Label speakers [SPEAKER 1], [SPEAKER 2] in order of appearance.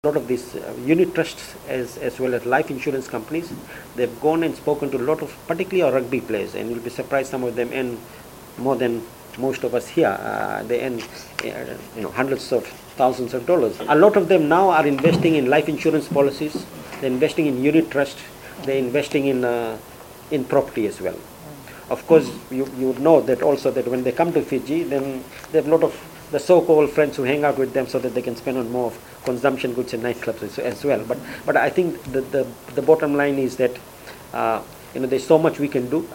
[SPEAKER 1] A lot of these unit trusts as well as life insurance companies, they've gone and spoken to a lot of particularly our rugby players, and you'll be surprised some of them earn more than most of us here. They earn hundreds of thousands of dollars. A lot of them now are investing in life insurance policies, they're investing in unit trust, they're investing in property as well. Of course, you would know that also that when they come to Fiji, then they have a lot of the so-called friends who hang out with them so that they can spend on more of consumption goods and nightclubs as well. But I think the bottom line is that there's so much we can do.